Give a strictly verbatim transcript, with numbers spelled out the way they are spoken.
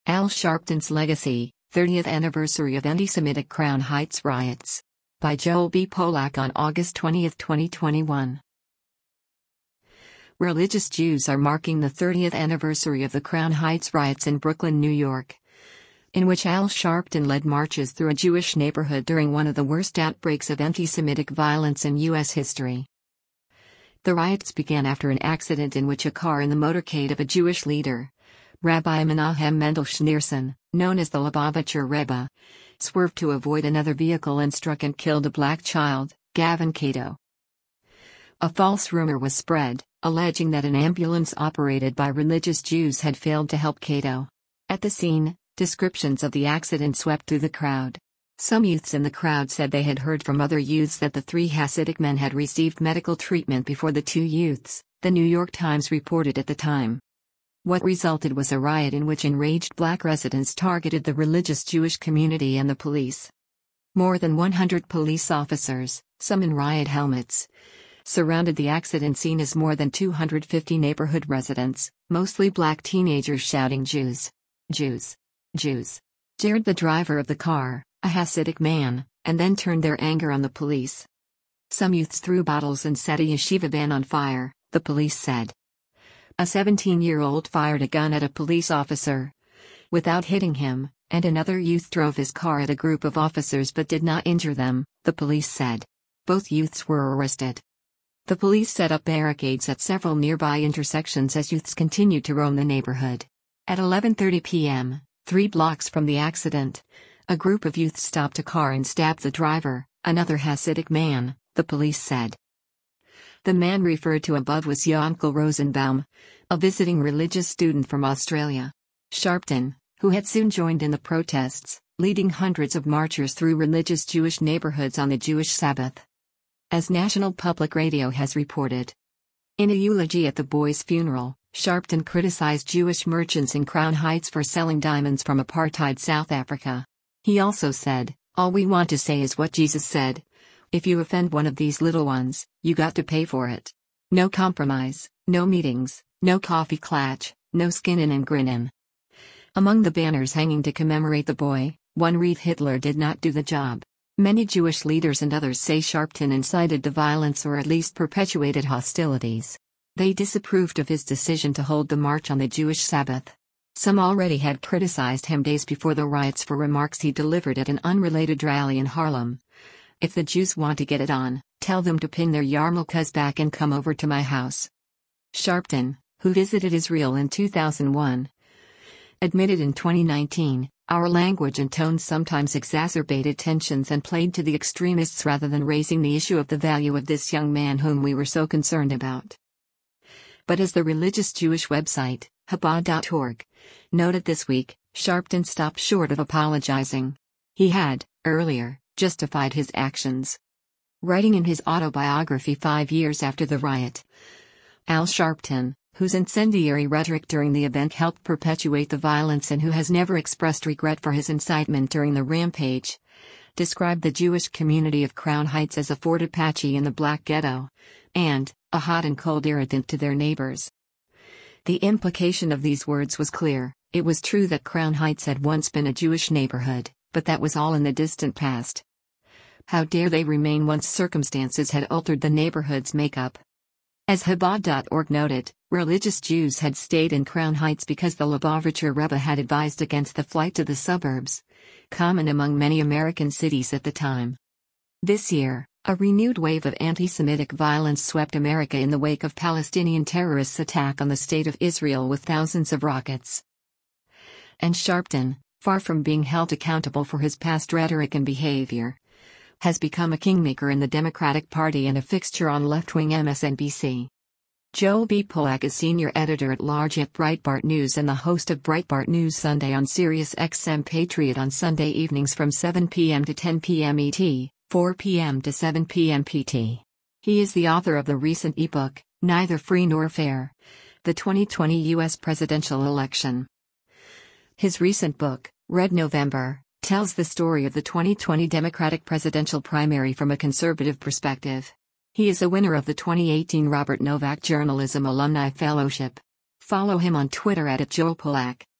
Al Sharpton's Legacy, thirtieth Anniversary of Anti-Semitic Crown Heights Riots. By Joel B. Polak on August twentieth, twenty twenty-one. Religious Jews are marking the thirtieth anniversary of the Crown Heights riots in Brooklyn, New York, in which Al Sharpton led marches through a Jewish neighborhood during one of the worst outbreaks of anti-Semitic violence in U S history. The riots began after an accident in which a car in the motorcade of a Jewish leader, Rabbi Menahem Mendel Schneerson, known as the Lubavitcher Rebbe, swerved to avoid another vehicle and struck and killed a black child, Gavin Cato. A false rumor was spread, alleging that an ambulance operated by religious Jews had failed to help Cato. At the scene, descriptions of the accident swept through the crowd. Some youths in the crowd said they had heard from other youths that the three Hasidic men had received medical treatment before the two youths, the New York Times reported at the time. What resulted was a riot in which enraged black residents targeted the religious Jewish community and the police. More than one hundred police officers, some in riot helmets, surrounded the accident scene as more than two hundred fifty neighborhood residents, mostly black teenagers, shouting "Jews! Jews! Jews!" jeered the driver of the car, a Hasidic man, and then turned their anger on the police. Some youths threw bottles and set a yeshiva van on fire, the police said. A seventeen-year-old fired a gun at a police officer without hitting him, and another youth drove his car at a group of officers but did not injure them, the police said. Both youths were arrested. The police set up barricades at several nearby intersections as youths continued to roam the neighborhood. At eleven thirty p m, three blocks from the accident, a group of youths stopped a car and stabbed the driver, another Hasidic man, the police said. The man referred to above was Yankel Rosenbaum, a visiting religious student from Australia. Sharpton, who had soon joined in the protests, leading hundreds of marchers through religious Jewish neighborhoods on the Jewish Sabbath. As National Public Radio has reported. In a eulogy at the boy's funeral, Sharpton criticized Jewish merchants in Crown Heights for selling diamonds from apartheid South Africa. He also said, "All we want to say is what Jesus said. If you offend one of these little ones, you got to pay for it. No compromise, no meetings, no coffee klatch, no skinnin' and grinnin'." Among the banners hanging to commemorate the boy, one read "Hitler did not do the job." Many Jewish leaders and others say Sharpton incited the violence or at least perpetuated hostilities. They disapproved of his decision to hold the march on the Jewish Sabbath. Some already had criticized him days before the riots for remarks he delivered at an unrelated rally in Harlem. "If the Jews want to get it on, tell them to pin their yarmulkes back and come over to my house." Sharpton, who visited Israel in two thousand one, admitted in twenty nineteen, "Our language and tone sometimes exacerbated tensions and played to the extremists rather than raising the issue of the value of this young man whom we were so concerned about." But as the religious Jewish website, Chabad dot org, noted this week, Sharpton stopped short of apologizing. He had, earlier, justified his actions. Writing in his autobiography five years after the riot, Al Sharpton, whose incendiary rhetoric during the event helped perpetuate the violence and who has never expressed regret for his incitement during the rampage, described the Jewish community of Crown Heights as a Fort Apache in the Black Ghetto, and a hot and cold irritant to their neighbors. The implication of these words was clear. It was true that Crown Heights had once been a Jewish neighborhood, but that was all in the distant past. How dare they remain once circumstances had altered the neighborhood's makeup? As Chabad dot org noted, religious Jews had stayed in Crown Heights because the Lubavitcher Rebbe had advised against the flight to the suburbs, common among many American cities at the time. This year, a renewed wave of anti-Semitic violence swept America in the wake of Palestinian terrorists' attack on the State of Israel with thousands of rockets. And Sharpton, far from being held accountable for his past rhetoric and behavior, has become a kingmaker in the Democratic Party and a fixture on left-wing M S N B C. Joel B. Polak is senior editor-at-large at Breitbart News and the host of Breitbart News Sunday on Sirius X M Patriot on Sunday evenings from seven p m to ten p m E T, four p m to seven p m P T. He is the author of the recent ebook, Neither Free Nor Fair: The twenty twenty U S Presidential Election. His recent book, Red November, tells the story of the twenty twenty Democratic presidential primary from a conservative perspective. He is a winner of the twenty eighteen Robert Novak Journalism Alumni Fellowship. Follow him on Twitter at Joel Polak.